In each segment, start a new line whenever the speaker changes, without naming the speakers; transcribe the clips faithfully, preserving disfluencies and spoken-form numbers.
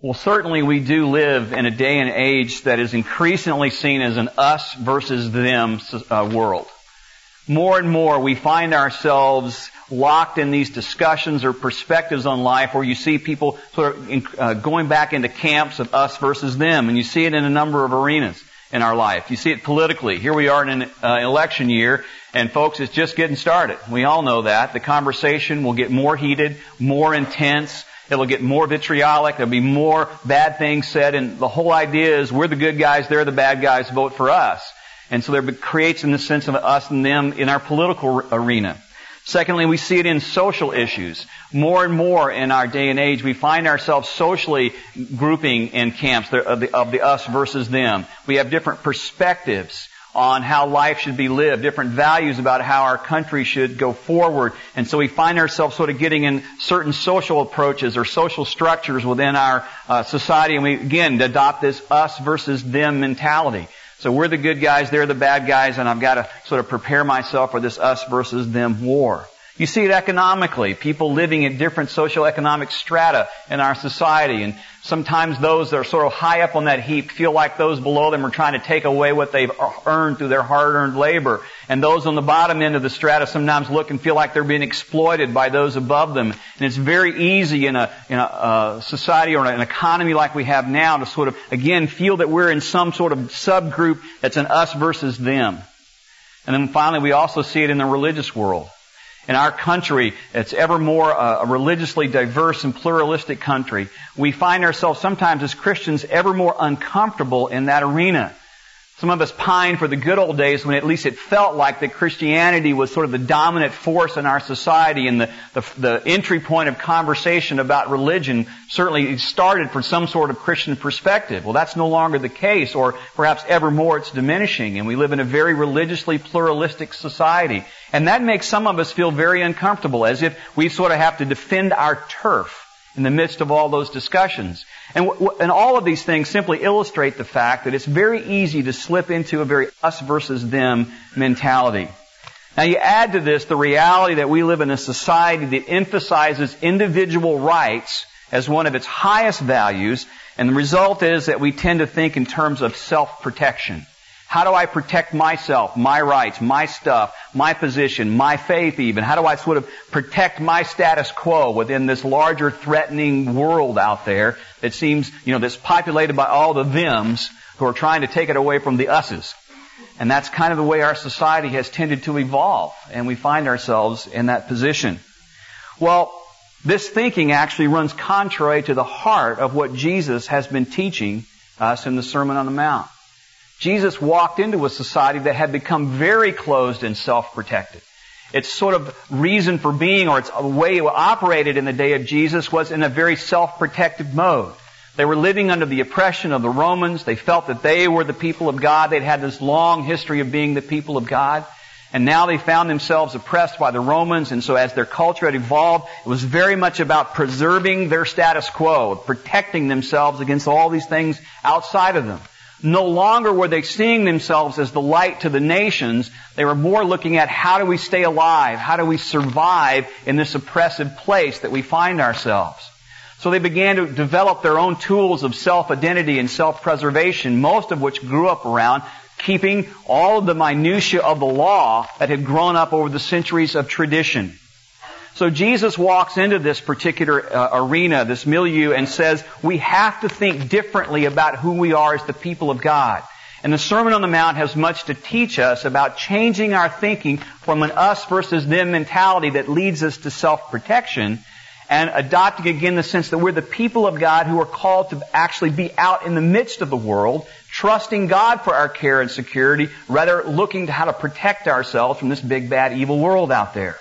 Well, certainly we do live in a day and age that is increasingly seen as an us versus them uh, world. More and more we find ourselves locked in these discussions or perspectives on life where you see people sort of in, uh, going back into camps of us versus them, and you see it in a number of arenas in our life. You see it politically. Here we are in an uh, election year, and folks, it's just getting started. We all know that. The conversation will get more heated, more intense. It'll get more vitriolic. There'll be more bad things said. And the whole idea is we're the good guys, they're the bad guys, vote for us. And so there creates in the sense of us and them in our political arena. Secondly, we see it in social issues. More and more in our day and age, we find ourselves socially grouping in camps of the, of the us versus them. We have different perspectives on how life should be lived, different values about how our country should go forward. And so we find ourselves sort of getting in certain social approaches or social structures within our uh, society, and we, again, adopt this us versus them mentality. So we're the good guys, they're the bad guys, and I've got to sort of prepare myself for this us versus them war. You see it economically, people living in different socioeconomic strata in our society, and sometimes those that are sort of high up on that heap feel like those below them are trying to take away what they've earned through their hard-earned labor. And those on the bottom end of the strata sometimes look and feel like they're being exploited by those above them. And it's very easy in a, in a uh, society or an economy like we have now to sort of, again, feel that we're in some sort of subgroup that's an us versus them. And then finally, we also see it in the religious world. In our country, it's ever more uh, a religiously diverse and pluralistic country. We find ourselves sometimes as Christians ever more uncomfortable in that arena. Some of us pine for the good old days when at least it felt like that Christianity was sort of the dominant force in our society, and the, the, the entry point of conversation about religion certainly started from some sort of Christian perspective. Well, that's no longer the case, or perhaps ever more it's diminishing, and we live in a very religiously pluralistic society. And that makes some of us feel very uncomfortable, as if we sort of have to defend our turf in the midst of all those discussions. And, w- and all of these things simply illustrate the fact that it's very easy to slip into a very us versus them mentality. Now you add to this the reality that we live in a society that emphasizes individual rights as one of its highest values, and the result is that we tend to think in terms of self-protection. How do I protect myself, my rights, my stuff, my position, my faith even? How do I sort of protect my status quo within this larger threatening world out there that seems, you know, that's populated by all the thems who are trying to take it away from the us's? And that's kind of the way our society has tended to evolve, and we find ourselves in that position. Well, this thinking actually runs contrary to the heart of what Jesus has been teaching us in the Sermon on the Mount. Jesus walked into a society that had become very closed and self-protected. Its sort of reason for being, or its way it operated in the day of Jesus, was in a very self-protective mode. They were living under the oppression of the Romans. They felt that they were the people of God. They'd had this long history of being the people of God. And now they found themselves oppressed by the Romans. And so as their culture had evolved, it was very much about preserving their status quo, protecting themselves against all these things outside of them. No longer were they seeing themselves as the light to the nations. They were more looking at how do we stay alive? How do we survive in this oppressive place that we find ourselves? So they began to develop their own tools of self-identity and self-preservation, most of which grew up around keeping all of the minutiae of the law that had grown up over the centuries of tradition. So Jesus walks into this particular uh, arena, this milieu, and says we have to think differently about who we are as the people of God. And the Sermon on the Mount has much to teach us about changing our thinking from an us versus them mentality that leads us to self-protection, and adopting again the sense that we're the people of God who are called to actually be out in the midst of the world, trusting God for our care and security, rather looking to how to protect ourselves from this big, bad, evil world out there.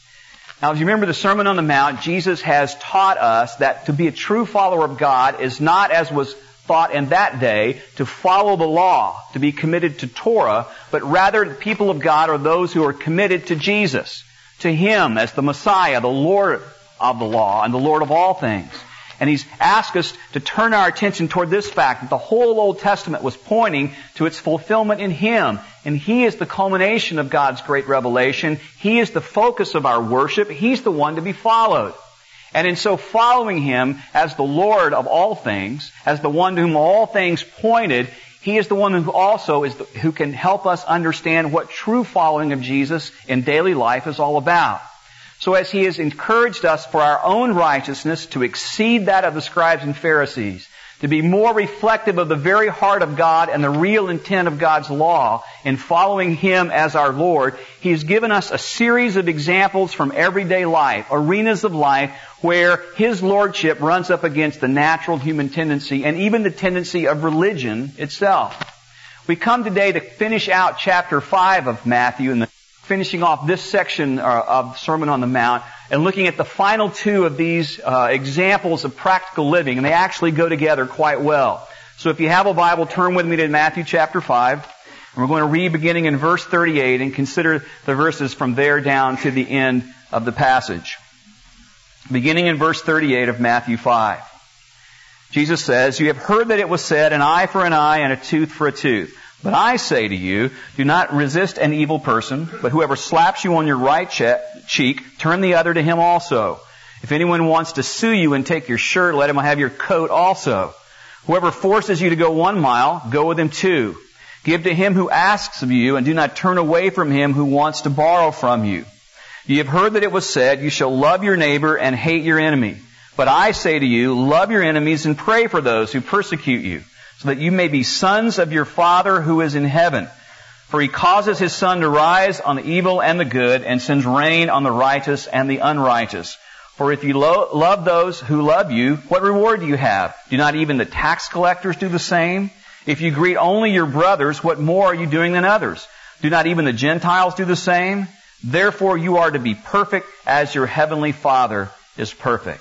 Now, as you remember the Sermon on the Mount, Jesus has taught us that to be a true follower of God is not, as was thought in that day, to follow the law, to be committed to Torah, but rather the people of God are those who are committed to Jesus, to Him as the Messiah, the Lord of the law and the Lord of all things. And He's asked us to turn our attention toward this fact that the whole Old Testament was pointing to its fulfillment in Him. And He is the culmination of God's great revelation. He is the focus of our worship. He's the one to be followed. And in so following Him as the Lord of all things, as the one to whom all things pointed, He is the one who also is the, who can help us understand what true following of Jesus in daily life is all about. So as He has encouraged us for our own righteousness to exceed that of the scribes and Pharisees, to be more reflective of the very heart of God and the real intent of God's law in following Him as our Lord, He has given us a series of examples from everyday life, arenas of life, where His Lordship runs up against the natural human tendency and even the tendency of religion itself. We come today to finish out chapter five of Matthew and the finishing off this section of Sermon on the Mount and looking at the final two of these uh, examples of practical living, and they actually go together quite well. So if you have a Bible, turn with me to Matthew chapter five, and we're going to read beginning in verse thirty-eight and consider the verses from there down to the end of the passage. Beginning in verse thirty-eight of Matthew five. Jesus says, "You have heard that it was said, an eye for an eye and a tooth for a tooth. But I say to you, do not resist an evil person, but whoever slaps you on your right che- cheek, turn the other to him also. If anyone wants to sue you and take your shirt, let him have your coat also. Whoever forces you to go one mile, go with him two. Give to him who asks of you, and do not turn away from him who wants to borrow from you. You have heard that it was said, you shall love your neighbor and hate your enemy. But I say to you, love your enemies and pray for those who persecute you, so that you may be sons of your Father who is in heaven. For He causes His sun to rise on the evil and the good, and sends rain on the righteous and the unrighteous. For if you lo- love those who love you, what reward do you have? Do not even the tax collectors do the same? If you greet only your brothers, what more are you doing than others? Do not even the Gentiles do the same? Therefore you are to be perfect as your heavenly Father is perfect."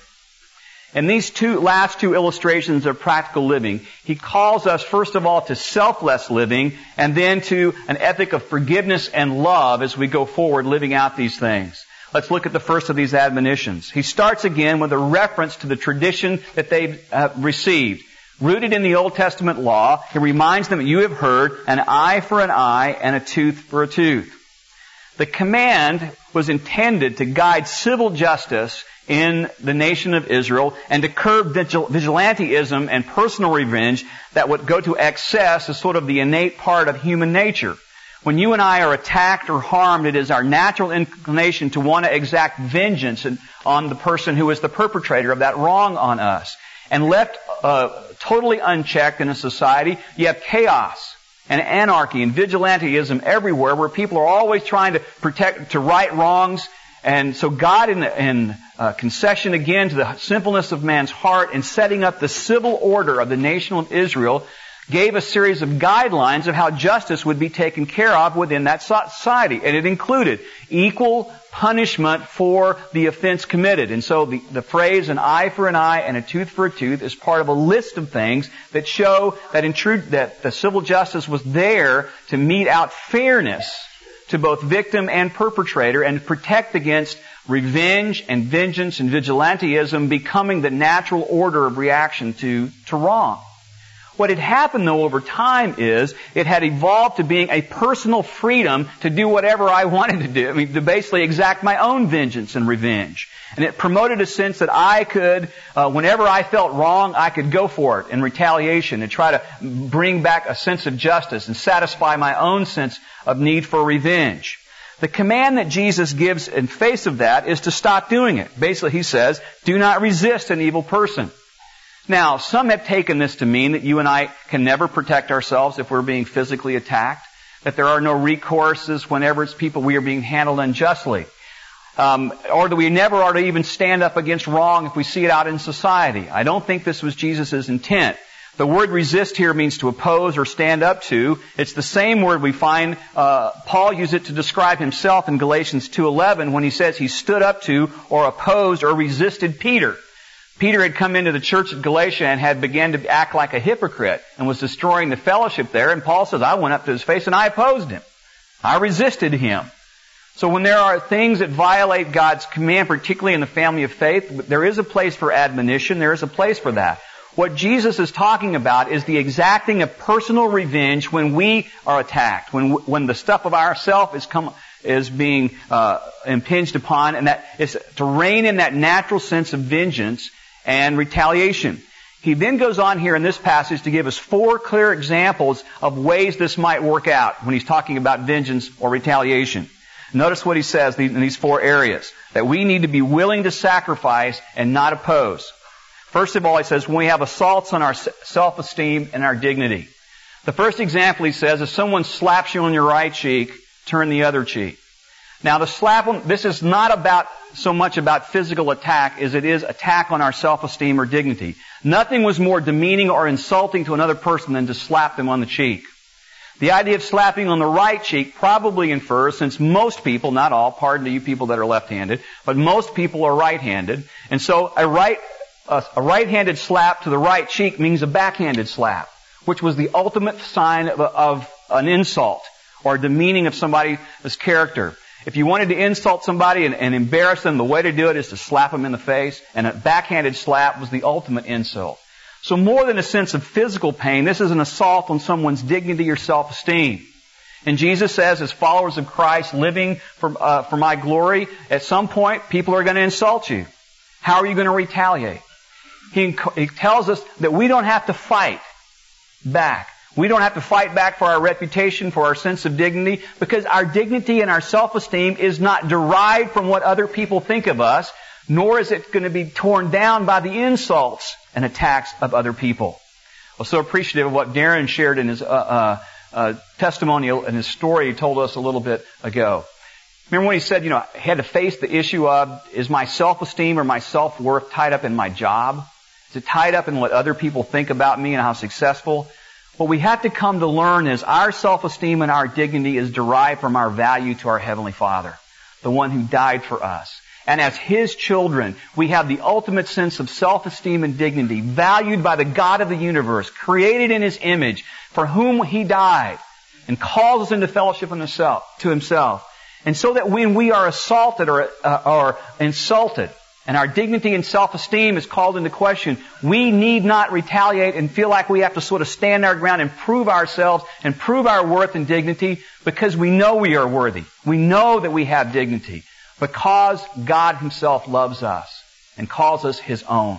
In these two last two illustrations of practical living, He calls us first of all to selfless living and then to an ethic of forgiveness and love as we go forward living out these things. Let's look at the first of these admonitions. He starts again with a reference to the tradition that they've uh, received. Rooted in the Old Testament law, He reminds them that you have heard an eye for an eye and a tooth for a tooth. The command was intended to guide civil justice in the nation of Israel and to curb vigil- vigilantism and personal revenge that would go to excess as sort of the innate part of human nature. When you and I are attacked or harmed, it is our natural inclination to want to exact vengeance on the person who is the perpetrator of that wrong on us. And left uh, totally unchecked in a society, you have chaos and anarchy and vigilantism everywhere, where people are always trying to protect, to right wrongs. And so God, in, in uh, concession again to the simpleness of man's heart, in setting up the civil order of the nation of Israel, gave a series of guidelines of how justice would be taken care of within that society. And it included equal punishment for the offense committed. And so the, the phrase, an eye for an eye and a tooth for a tooth, is part of a list of things that show that in truth that the civil justice was there to mete out fairness to both victim and perpetrator and protect against revenge and vengeance and vigilantism becoming the natural order of reaction to, to wrong. What had happened, though, over time is it had evolved to being a personal freedom to do whatever I wanted to do. I mean, to basically exact my own vengeance and revenge. And it promoted a sense that I could, uh, whenever I felt wrong, I could go for it in retaliation and try to bring back a sense of justice and satisfy my own sense of need for revenge. The command that Jesus gives in face of that is to stop doing it. Basically, He says, do not resist an evil person. Now, some have taken this to mean that you and I can never protect ourselves if we're being physically attacked, that there are no recourses whenever it's people we are being handled unjustly, um, or that we never are to even stand up against wrong if we see it out in society. I don't think this was Jesus' intent. The word resist here means to oppose or stand up to. It's the same word we find uh, Paul used it to describe himself in Galatians two eleven when he says he stood up to or opposed or resisted Peter. Peter had come into the church at Galatia and had begun to act like a hypocrite and was destroying the fellowship there. And Paul says, I went up to his face and I opposed him. I resisted him. So when there are things that violate God's command, particularly in the family of faith, there is a place for admonition. There is a place for that. What Jesus is talking about is the exacting of personal revenge when we are attacked, when when the stuff of ourself is come is being uh, impinged upon, and that is to rein in that natural sense of vengeance and retaliation. He then goes on here in this passage to give us four clear examples of ways this might work out when he's talking about vengeance or retaliation. Notice what he says in these four areas. That we need to be willing to sacrifice and not oppose. First of all, he says, when we have assaults on our self-esteem and our dignity. The first example he says, if someone slaps you on your right cheek, turn the other cheek. Now the slap, this is not about so much about physical attack as it is attack on our self-esteem or dignity. Nothing was more demeaning or insulting to another person than to slap them on the cheek. The idea of slapping on the right cheek probably infers, since most people, not all, pardon to you people that are left-handed, but most people are right-handed, and so a right a, a right-handed slap to the right cheek means a backhanded slap, which was the ultimate sign of, of an insult or demeaning of somebody's character. If you wanted to insult somebody and, and embarrass them, the way to do it is to slap them in the face, and a backhanded slap was the ultimate insult. So more than a sense of physical pain, this is an assault on someone's dignity or self-esteem. And Jesus says, as followers of Christ, living for, uh, for my glory, at some point, people are going to insult you. How are you going to retaliate? He, he tells us that we don't have to fight back. We don't have to fight back for our reputation, for our sense of dignity, because our dignity and our self-esteem is not derived from what other people think of us, nor is it going to be torn down by the insults and attacks of other people. I was so appreciative of what Darren shared in his uh, uh, uh, testimonial and his story he told us a little bit ago. Remember when he said, you know, I had to face the issue of, is my self-esteem or my self-worth tied up in my job? Is it tied up in what other people think about me and how successful? What we have to come to learn is our self-esteem and our dignity is derived from our value to our Heavenly Father, the one who died for us. And as His children, we have the ultimate sense of self-esteem and dignity, valued by the God of the universe, created in His image, for whom He died, and calls us into fellowship in himself, to Himself. And so that when we are assaulted or, uh, or insulted, and our dignity and self-esteem is called into question, we need not retaliate and feel like we have to sort of stand our ground and prove ourselves and prove our worth and dignity, because we know we are worthy. We know that we have dignity. Because God Himself loves us and calls us His own.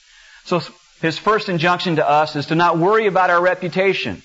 So His first injunction to us is to not worry about our reputation,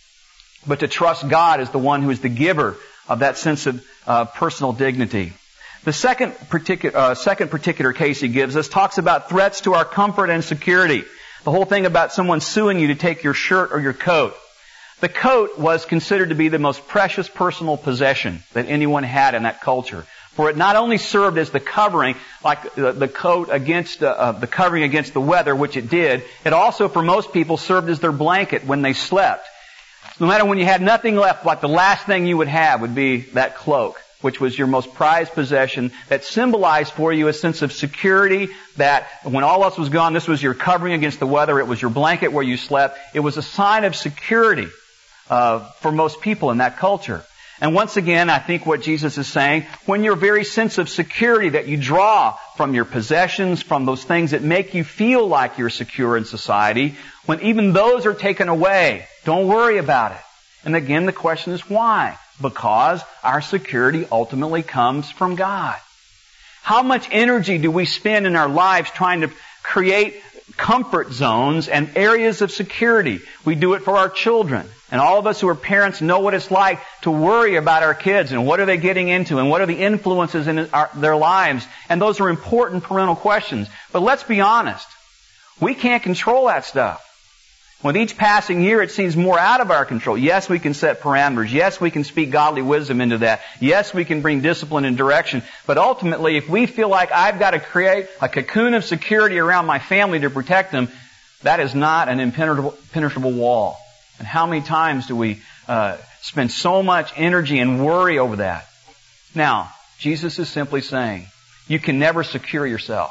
but to trust God as the one who is the giver of that sense of uh, personal dignity. The second particular, uh, second particular case he gives us talks about threats to our comfort and security. The whole thing about someone suing you to take your shirt or your coat. The coat was considered to be the most precious personal possession that anyone had in that culture. For it not only served as the covering, like the, the coat against uh, uh, the covering against the weather, which it did, it also, for most people, served as their blanket when they slept. No matter when you had nothing left, like the last thing you would have would be that cloak, which was your most prized possession, that symbolized for you a sense of security, that when all else was gone, this was your covering against the weather, it was your blanket where you slept. It was a sign of security uh, for most people in that culture. And once again, I think what Jesus is saying, when your very sense of security that you draw from your possessions, from those things that make you feel like you're secure in society, when even those are taken away, don't worry about it. And again, the question is why? Because our security ultimately comes from God. How much energy do we spend in our lives trying to create comfort zones and areas of security? We do it for our children. And all of us who are parents know what it's like to worry about our kids and what are they getting into and what are the influences in our, their lives. And those are important parental questions. But let's be honest. We can't control that stuff. With each passing year, it seems more out of our control. Yes, we can set parameters. Yes, we can speak godly wisdom into that. Yes, we can bring discipline and direction. But ultimately, if we feel like I've got to create a cocoon of security around my family to protect them, that is not an impenetrable, impenetrable wall. And how many times do we uh, spend so much energy and worry over that? Now, Jesus is simply saying, you can never secure yourself.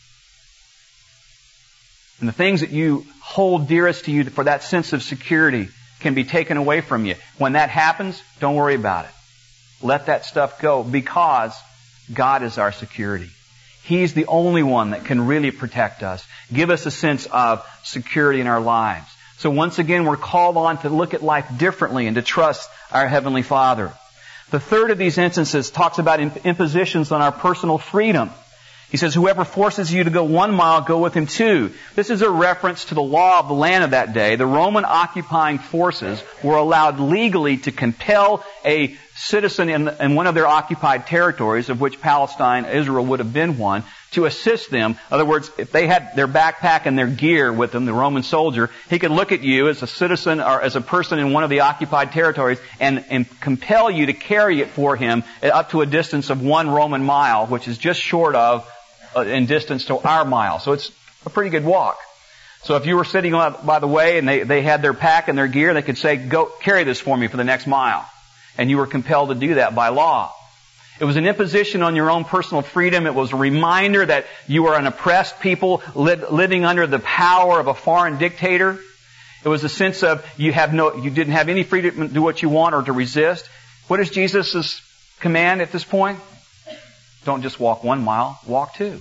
And the things that you hold dearest to you for that sense of security can be taken away from you. When that happens, don't worry about it. Let that stuff go, because God is our security. He's the only one that can really protect us, give us a sense of security in our lives. So once again, we're called on to look at life differently and to trust our Heavenly Father. The third of these instances talks about impositions on our personal freedom. He says, whoever forces you to go one mile, go with him two. This is a reference to the law of the land of that day. The Roman occupying forces were allowed legally to compel a citizen in, in one of their occupied territories, of which Palestine, Israel would have been one, to assist them. In other words, if they had their backpack and their gear with them, the Roman soldier, he could look at you as a citizen or as a person in one of the occupied territories and, and compel you to carry it for him up to a distance of one Roman mile, which is just short of uh, in distance to our mile. So it's a pretty good walk. So if you were sitting by the way and they, they had their pack and their gear, they could say, go carry this for me for the next mile. And you were compelled to do that by law. It was an imposition on your own personal freedom. It was a reminder that you were an oppressed people li- living under the power of a foreign dictator. It was a sense of you have no, you didn't have any freedom to do what you want or to resist. What is Jesus' command at this point? Don't just walk one mile, walk two.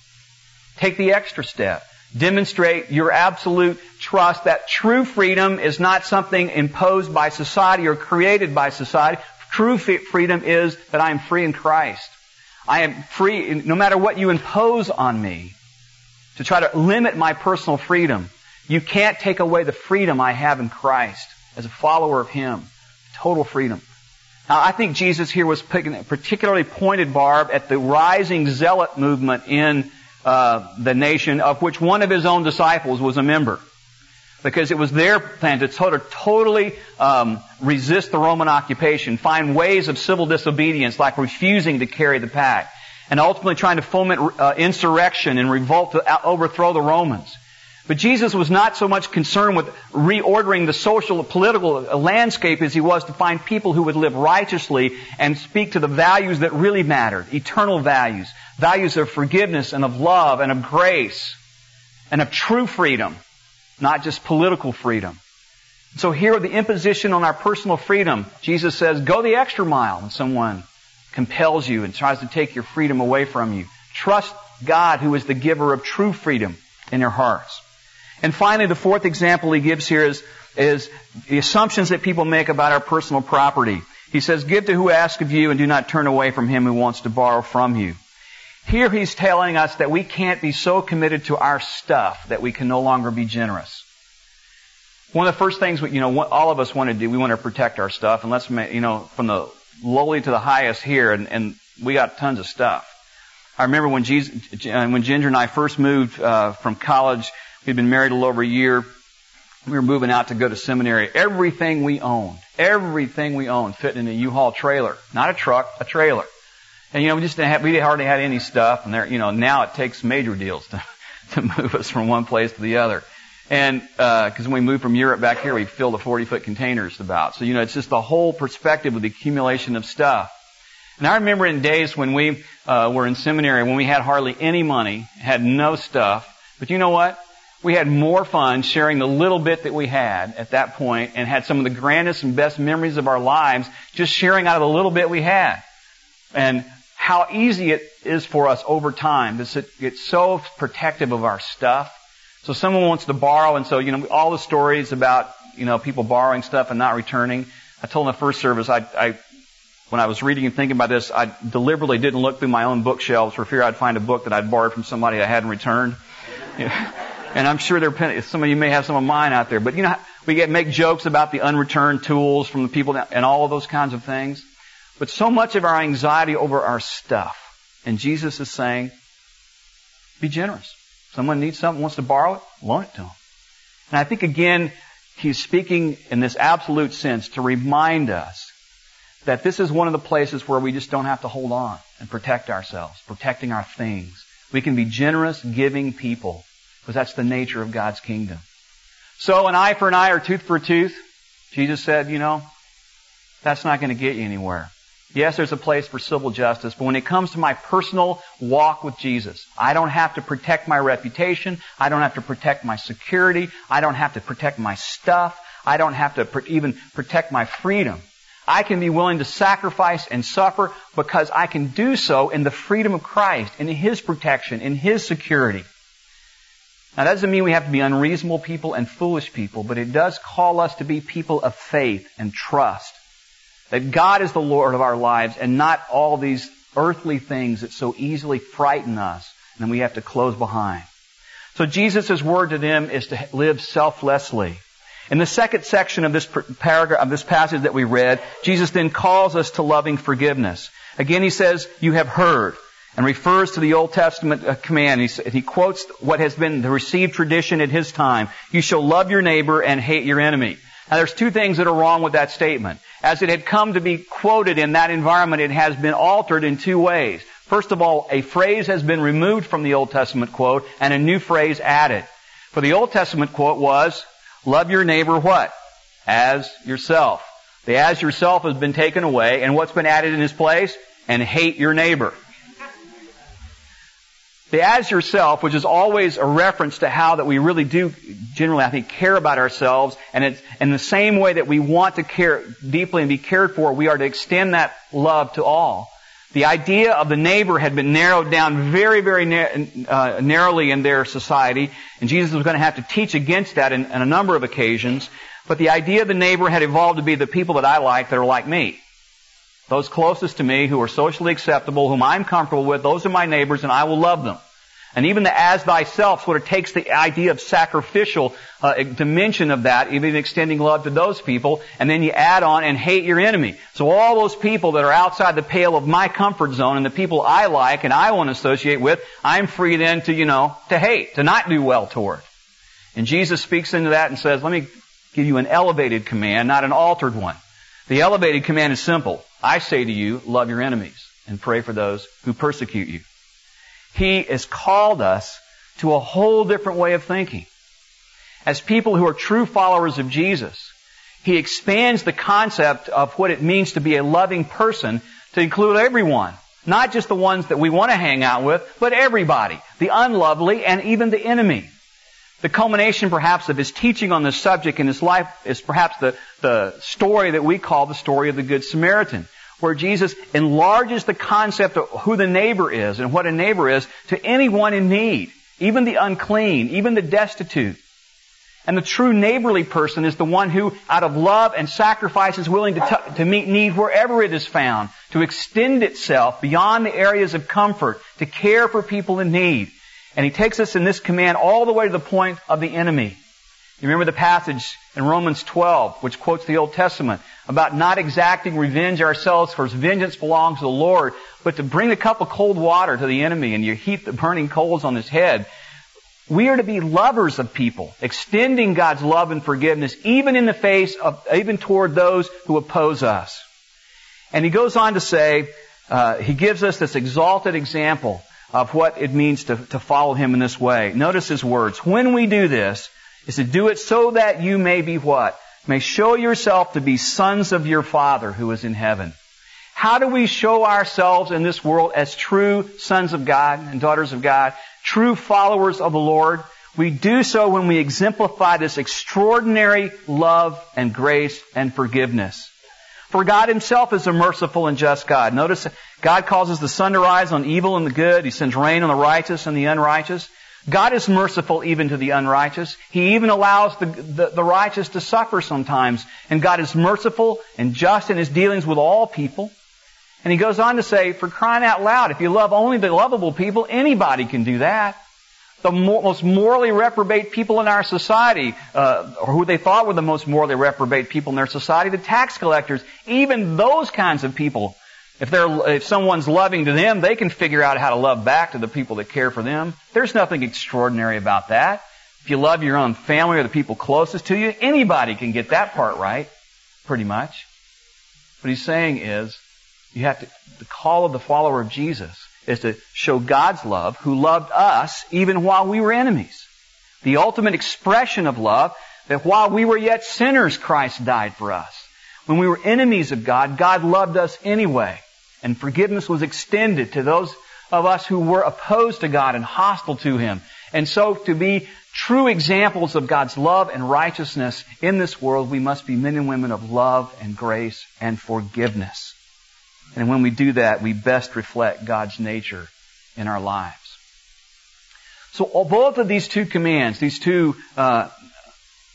Take the extra step. Demonstrate your absolute trust that true freedom is not something imposed by society or created by society. True freedom is that I am free in Christ. I am free no matter what you impose on me to try to limit my personal freedom. You can't take away the freedom I have in Christ as a follower of Him. Total freedom. Now, I think Jesus here was picking a particularly pointed, Barb, at the rising zealot movement in uh, the nation, of which one of His own disciples was a member. Because it was their plan to totally um, resist the Roman occupation, find ways of civil disobedience like refusing to carry the pack, and ultimately trying to foment uh, insurrection and revolt to overthrow the Romans. But Jesus was not so much concerned with reordering the social, political landscape as He was to find people who would live righteously and speak to the values that really mattered, eternal values, values of forgiveness and of love and of grace and of true freedom. Not just political freedom. So here, the imposition on our personal freedom, Jesus says, go the extra mile when someone compels you and tries to take your freedom away from you. Trust God, who is the giver of true freedom in your hearts. And finally, the fourth example he gives here is, is the assumptions that people make about our personal property. He says, give to who asks of you and do not turn away from him who wants to borrow from you. Here he's telling us that we can't be so committed to our stuff that we can no longer be generous. One of the first things we, you know, all of us want to do, we want to protect our stuff, and let's, you know, from the lowly to the highest here, and, and we got tons of stuff. I remember when Jesus, when Ginger and I first moved uh, from college, we'd been married a little over a year. We were moving out to go to seminary. Everything we owned, everything we owned, fit in a U-Haul trailer, not a truck, a trailer. And, you know, we just didn't have, we hardly had any stuff. And there, you know, now it takes major deals to, to move us from one place to the other. And, uh, cause when we moved from Europe back here, we filled the forty foot containers about. So, you know, it's just the whole perspective of the accumulation of stuff. And I remember in days when we, uh, were in seminary, when we had hardly any money, had no stuff. But you know what? We had more fun sharing the little bit that we had at that point and had some of the grandest and best memories of our lives just sharing out of the little bit we had. And how easy it is for us over time to get so protective of our stuff. So someone wants to borrow, and so, you know, all the stories about, you know, people borrowing stuff and not returning. I told in the first service, I, I, when I was reading and thinking about this, I deliberately didn't look through my own bookshelves for fear I'd find a book that I'd borrowed from somebody I hadn't returned. You know, and I'm sure there are some of you may have some of mine out there. But, you know, we get make jokes about the unreturned tools from the people and all of those kinds of things. But so much of our anxiety over our stuff. And Jesus is saying, be generous. Someone needs something, wants to borrow it, loan it to them. And I think, again, he's speaking in this absolute sense to remind us that this is one of the places where we just don't have to hold on and protect ourselves, protecting our things. We can be generous, giving people, because that's the nature of God's kingdom. So an eye for an eye or tooth for a tooth, Jesus said, you know, that's not going to get you anywhere. Yes, there's a place for civil justice, but when it comes to my personal walk with Jesus, I don't have to protect my reputation. I don't have to protect my security. I don't have to protect my stuff. I don't have to even protect my freedom. I can be willing to sacrifice and suffer because I can do so in the freedom of Christ, in His protection, in His security. Now, that doesn't mean we have to be unreasonable people and foolish people, but it does call us to be people of faith and trust. That God is the Lord of our lives and not all these earthly things that so easily frighten us and then we have to close behind. So Jesus' word to them is to live selflessly. In the second section of this paragraph, of this passage that we read, Jesus then calls us to loving forgiveness. Again, he says, you have heard, and refers to the Old Testament command. He, he quotes what has been the received tradition at his time. You shall love your neighbor and hate your enemy. Now, there's two things that are wrong with that statement. As it had come to be quoted in that environment, it has been altered in two ways. First of all, a phrase has been removed from the Old Testament quote and a new phrase added. For the Old Testament quote was, love your neighbor what? As yourself. The as yourself has been taken away, and what's been added in its place? And hate your neighbor. The as yourself, which is always a reference to how that we really do, generally, I think, care about ourselves, and it's in the same way that we want to care deeply and be cared for, we are to extend that love to all. The idea of the neighbor had been narrowed down very, very uh, narrowly in their society, and Jesus was going to have to teach against that in, in a number of occasions. But the idea of the neighbor had evolved to be the people that I like that are like me. Those closest to me, who are socially acceptable, whom I'm comfortable with, those are my neighbors, and I will love them. And even the as thyself sort of takes the idea of sacrificial uh, dimension of that, even extending love to those people, and then you add on and hate your enemy. So all those people that are outside the pale of my comfort zone and the people I like and I want to associate with, I'm free then to, you know, to hate, to not do well toward. And Jesus speaks into that and says, let me give you an elevated command, not an altered one. The elevated command is simple. I say to you, love your enemies and pray for those who persecute you. He has called us to a whole different way of thinking. As people who are true followers of Jesus, He expands the concept of what it means to be a loving person to include everyone. Not just the ones that we want to hang out with, but everybody. The unlovely and even the enemy. The culmination perhaps of His teaching on this subject in His life is perhaps the, the story that we call the story of the Good Samaritan, where Jesus enlarges the concept of who the neighbor is and what a neighbor is to anyone in need, even the unclean, even the destitute. And the true neighborly person is the one who, out of love and sacrifice, is willing to, t- to meet need wherever it is found, to extend itself beyond the areas of comfort, to care for people in need. And He takes us in this command all the way to the point of the enemy. You remember the passage in Romans twelve, which quotes the Old Testament, about not exacting revenge ourselves, for vengeance belongs to the Lord, but to bring a cup of cold water to the enemy and you heap the burning coals on his head. We are to be lovers of people, extending God's love and forgiveness, even in the face of, even toward those who oppose us. And He goes on to say, uh, He gives us this exalted example of what it means to, to follow Him in this way. Notice His words. When we do this, is to do it so that you may be what? May show yourself to be sons of your Father who is in heaven. How do we show ourselves in this world as true sons of God and daughters of God, true followers of the Lord? We do so when we exemplify this extraordinary love and grace and forgiveness. For God Himself is a merciful and just God. Notice God causes the sun to rise on evil and the good. He sends rain on the righteous and the unrighteous. God is merciful even to the unrighteous. He even allows the, the, the righteous to suffer sometimes. And God is merciful and just in His dealings with all people. And He goes on to say, for crying out loud, if you love only the lovable people, anybody can do that. The more, most morally reprobate people in our society, uh, or who they thought were the most morally reprobate people in their society, the tax collectors, even those kinds of people, If they're, if someone's loving to them, they can figure out how to love back to the people that care for them. There's nothing extraordinary about that. If you love your own family or the people closest to you, anybody can get that part right, pretty much. What He's saying is, you have to, the call of the follower of Jesus is to show God's love, who loved us even while we were enemies. The ultimate expression of love, that while we were yet sinners, Christ died for us. When we were enemies of God, God loved us anyway. And forgiveness was extended to those of us who were opposed to God and hostile to Him. And so to be true examples of God's love and righteousness in this world, we must be men and women of love and grace and forgiveness. And when we do that, we best reflect God's nature in our lives. So both of these two commands, these two uh,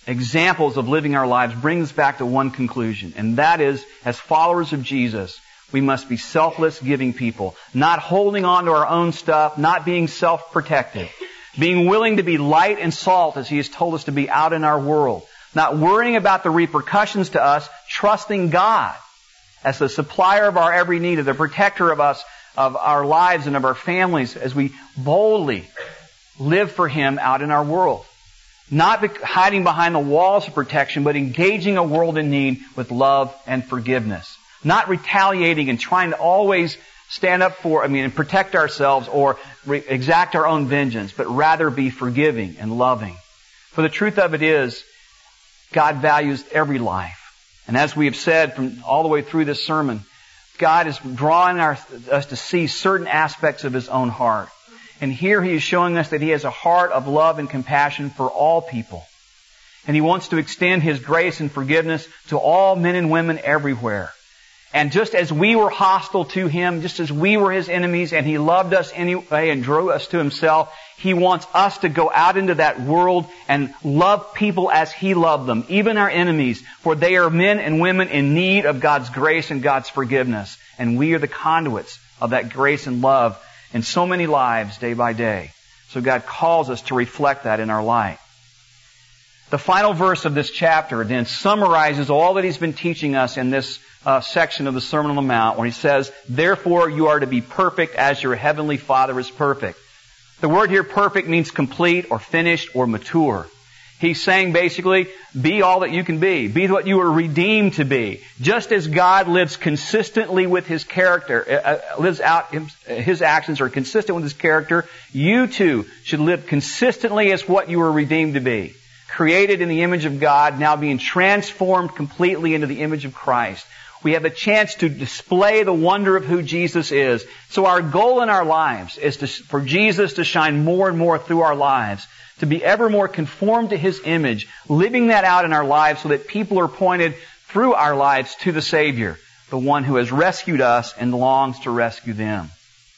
examples of living our lives brings us back to one conclusion, and that is, as followers of Jesus, we must be selfless, giving people, not holding on to our own stuff, not being self-protective, being willing to be light and salt as He has told us to be out in our world, not worrying about the repercussions to us, trusting God as the supplier of our every need, as the protector of us, of our lives and of our families, as we boldly live for Him out in our world. Not be hiding behind the walls of protection, but engaging a world in need with love and forgiveness. Not retaliating and trying to always stand up for, I mean, and protect ourselves or re- exact our own vengeance, but rather be forgiving and loving. For the truth of it is, God values every life. And as we have said from all the way through this sermon, God is drawing our, us to see certain aspects of His own heart. And here He is showing us that He has a heart of love and compassion for all people. And He wants to extend His grace and forgiveness to all men and women everywhere. And just as we were hostile to Him, just as we were His enemies, and He loved us anyway and drew us to Himself, He wants us to go out into that world and love people as He loved them, even our enemies, for they are men and women in need of God's grace and God's forgiveness. And we are the conduits of that grace and love in so many lives day by day. So God calls us to reflect that in our life. The final verse of this chapter then summarizes all that He's been teaching us in this uh, section of the Sermon on the Mount, when He says, "Therefore you are to be perfect as your heavenly Father is perfect." The word here, perfect, means complete or finished or mature. He's saying basically, be all that you can be. Be what you were redeemed to be. Just as God lives consistently with His character, uh, lives out, His actions are consistent with His character, you too should live consistently as what you were redeemed to be. Created in the image of God, now being transformed completely into the image of Christ. We have a chance to display the wonder of who Jesus is. So our goal in our lives is to, for Jesus to shine more and more through our lives, to be ever more conformed to His image, living that out in our lives so that people are pointed through our lives to the Savior, the one who has rescued us and longs to rescue them.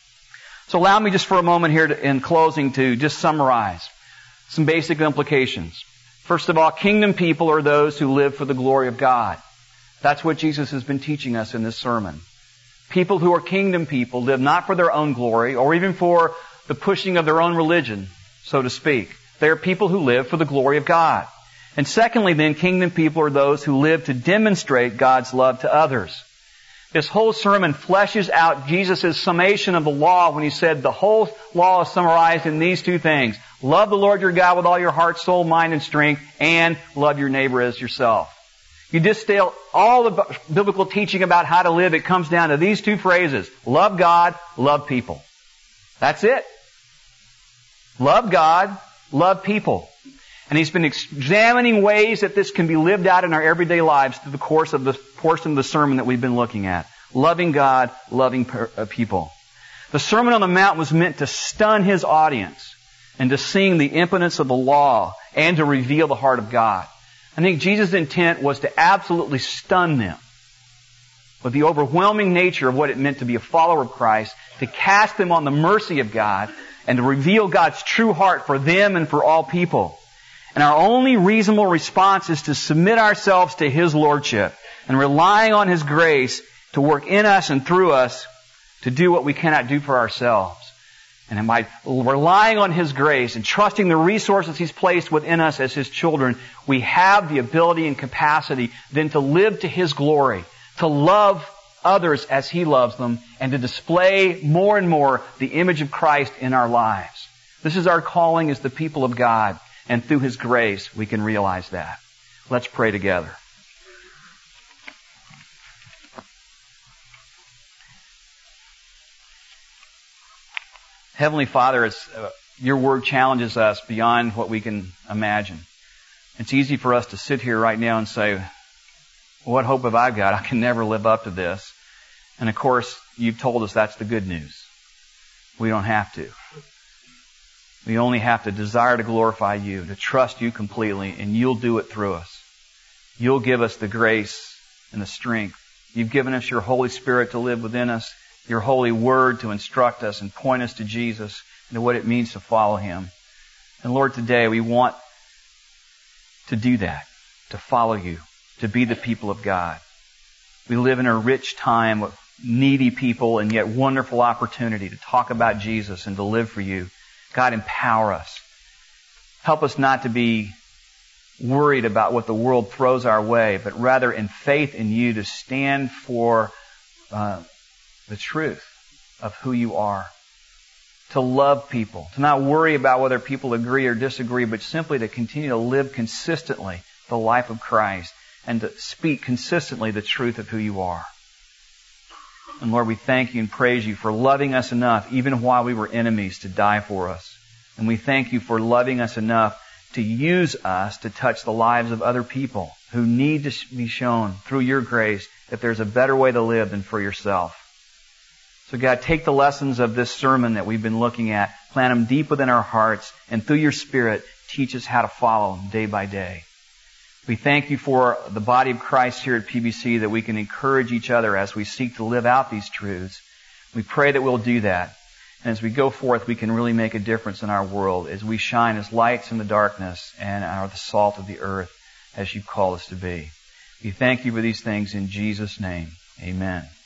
So allow me just for a moment here to, in closing to just summarize some basic implications. First of all, kingdom people are those who live for the glory of God. That's what Jesus has been teaching us in this sermon. People who are kingdom people live not for their own glory or even for the pushing of their own religion, so to speak. They are people who live for the glory of God. And secondly, then, kingdom people are those who live to demonstrate God's love to others. This whole sermon fleshes out Jesus' summation of the law when He said the whole law is summarized in these two things. Love the Lord your God with all your heart, soul, mind, and strength, and love your neighbor as yourself. You distill all the biblical teaching about how to live, it comes down to these two phrases. Love God, love people. That's it. Love God, love people. And He's been examining ways that this can be lived out in our everyday lives through the course of the portion of the sermon that we've been looking at. Loving God, loving people. The Sermon on the Mount was meant to stun His audience and to sing the impotence of the law and to reveal the heart of God. I think Jesus' intent was to absolutely stun them with the overwhelming nature of what it meant to be a follower of Christ, to cast them on the mercy of God, and to reveal God's true heart for them and for all people. And our only reasonable response is to submit ourselves to His Lordship and relying on His grace to work in us and through us to do what we cannot do for ourselves. And by relying on His grace and trusting the resources He's placed within us as His children, we have the ability and capacity then to live to His glory, to love others as He loves them, and to display more and more the image of Christ in our lives. This is our calling as the people of God, and through His grace we can realize that. Let's pray together. Heavenly Father, it's, uh, Your Word challenges us beyond what we can imagine. It's easy for us to sit here right now and say, well, what hope have I got? I can never live up to this. And of course, You've told us that's the good news. We don't have to. We only have to desire to glorify You, to trust You completely, and You'll do it through us. You'll give us the grace and the strength. You've given us Your Holy Spirit to live within us, Your holy Word to instruct us and point us to Jesus and to what it means to follow Him. And Lord, today we want to do that, to follow you, to be the people of God. We live in a rich time with needy people and yet wonderful opportunity to talk about Jesus and to live for you. God, empower us. Help us not to be worried about what the world throws our way, but rather in faith in you to stand for uh, the truth of who you are. To love people. To not worry about whether people agree or disagree, but simply to continue to live consistently the life of Christ and to speak consistently the truth of who you are. And Lord, we thank you and praise you for loving us enough, even while we were enemies, to die for us. And we thank you for loving us enough to use us to touch the lives of other people who need to be shown through your grace that there's a better way to live than for yourself. So God, take the lessons of this sermon that we've been looking at, plant them deep within our hearts, and through your Spirit, teach us how to follow them day by day. We thank you for the body of Christ here at P B C, that we can encourage each other as we seek to live out these truths. We pray that we'll do that. And as we go forth, we can really make a difference in our world as we shine as lights in the darkness and are the salt of the earth as you call us to be. We thank you for these things in Jesus' name. Amen.